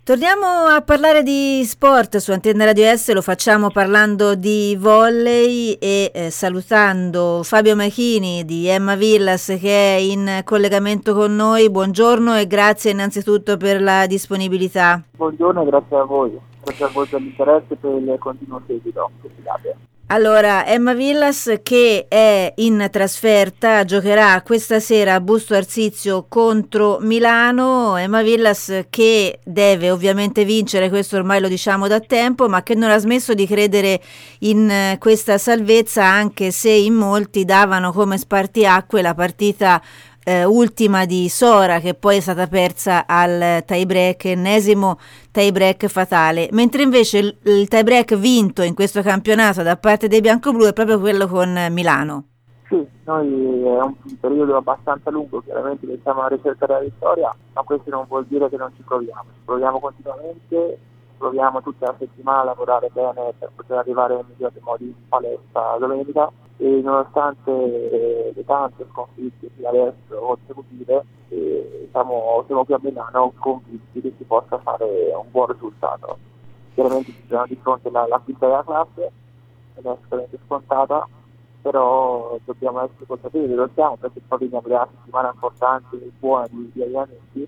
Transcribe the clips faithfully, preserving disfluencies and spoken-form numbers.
Torniamo a parlare di sport su Antenna Radio S, lo facciamo parlando di volley e eh, salutando Fabio Machini di Emma Villas che è in collegamento con noi. Buongiorno e grazie innanzitutto per la disponibilità. Buongiorno e grazie a voi, grazie a voi per l'interesse e per il continuo seguito che si date. Allora, Emma Villas che è in trasferta giocherà questa sera a Busto Arsizio contro Milano. Emma Villas che deve ovviamente vincere, questo ormai lo diciamo da tempo, ma che non ha smesso di credere in eh, questa salvezza, anche se in molti davano come spartiacque la partita Eh, ultima di Sora, che poi è stata persa al tie break, ennesimo tie break fatale, mentre invece il, il tie break vinto in questo campionato da parte dei biancoblù è proprio quello con Milano. Sì, noi è un periodo abbastanza lungo chiaramente che siamo alla ricerca della vittoria, ma questo non vuol dire che non ci proviamo, ci proviamo continuamente, proviamo tutta la settimana a lavorare bene per poter arrivare nel migliore modo in palestra domenica. E nonostante eh, le tante sconfitte fino adesso consecutive, eh, siamo, siamo qui a Milano convinti che si possa fare un buon risultato. Chiaramente ci sono di fronte la, la quinta della classe, non è assolutamente scontata, però dobbiamo essere consapevoli, lo siamo, perché poi veniamo da una settimana importante e buona di, di allenamenti,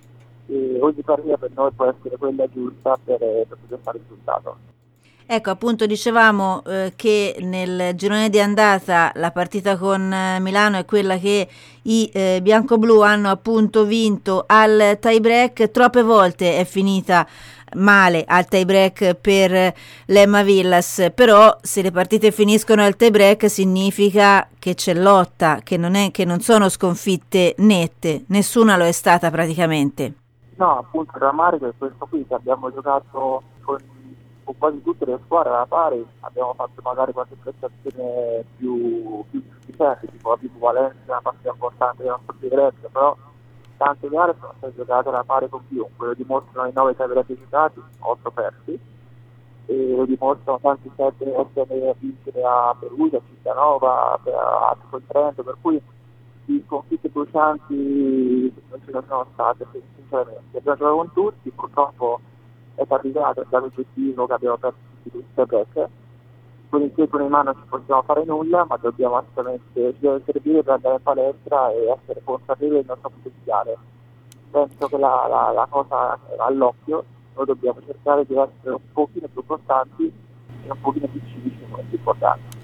e ogni partita per noi può essere quella giusta per, per poter fare il risultato. Ecco, appunto dicevamo eh, che nel girone di andata la partita con eh, Milano è quella che i eh, biancoblù hanno appunto vinto al tie break. Troppe volte è finita male al tie break per l'Emma Villas, però se le partite finiscono al tie break significa che c'è lotta, che non è, che non sono sconfitte nette, nessuna lo è stata praticamente. No, appunto il rammarico è questo qui, che abbiamo giocato con con quasi tutte le squadre alla pari, abbiamo fatto magari qualche prestazione più, più sufficiente, tipo la Vivo Valencia, una partita importante del nostro diretta, però tante gare sono state giocate alla pari con chiunque, lo dimostrano i nove tie break giocati, otto persi, e lo dimostrano tanti sette otto vincere a Perugia, a Cittadinova, a Trento, per cui di sconfitte brucianti non ce ne sono state, sinceramente. Abbiamo giocato con tutti, purtroppo è capitato dall'oggettivo che abbiamo perso tutti questi break, quindi qui con in mano non ci possiamo fare nulla, ma dobbiamo assolutamente, ci deve servire per andare in palestra e essere consapevoli del nostro potenziale. Penso che la, la, la cosa all'occhio, noi dobbiamo cercare di essere un pochino più costanti e un pochino più civici nei momenti importanti.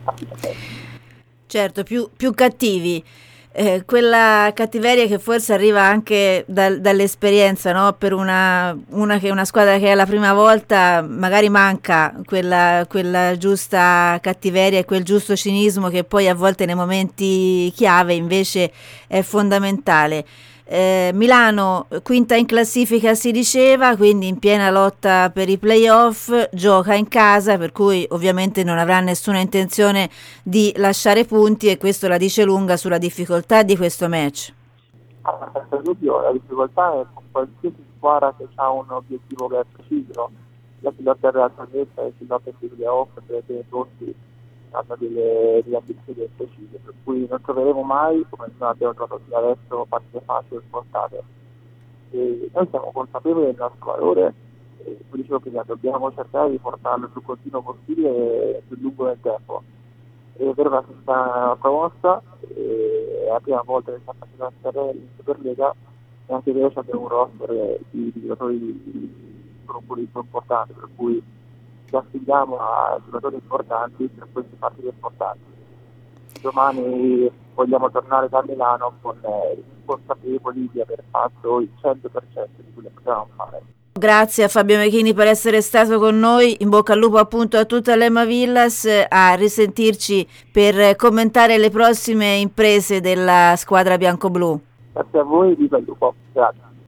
Certo, più, più cattivi. Eh, quella cattiveria che forse arriva anche dal, dall'esperienza, no? Per una, una, che, una squadra che è la prima volta magari manca quella, quella giusta cattiveria e quel giusto cinismo che poi a volte nei momenti chiave invece è fondamentale. Eh, Milano quinta in classifica si diceva, quindi in piena lotta per i playoff, gioca in casa, per cui ovviamente non avrà nessuna intenzione di lasciare punti, e questo la dice lunga sulla difficoltà di questo match. Ah, senza dubbio la difficoltà è con qualsiasi squadra che ha un obiettivo che è preciso, la si lotta per la salvezza e si lotta per i playoff, perché i rossi hanno delle, delle ambizioni precise, per cui non troveremo mai, come non abbiamo trovato fino adesso, partite facili o spontanee. E noi siamo consapevoli del nostro valore, e come dicevo prima, dobbiamo cercare di portarlo il più continuo possibile e più lungo nel tempo. È vero che si sta promossa, è la prima volta che sta facendo in Superlega, e anche adesso abbiamo un roster di giocatori con un politico importante, per cui ci affidiamo a giocatori importanti per queste partite importanti. Domani vogliamo tornare da Milano con eh, consapevoli di aver fatto il cento per cento di quello che potevamo fare. Grazie a Fabio Mechini per essere stato con noi, in bocca al lupo appunto a tutta l'Emma Villas, a risentirci per commentare le prossime imprese della squadra biancoblù. Grazie a voi, viva il lupo, grazie.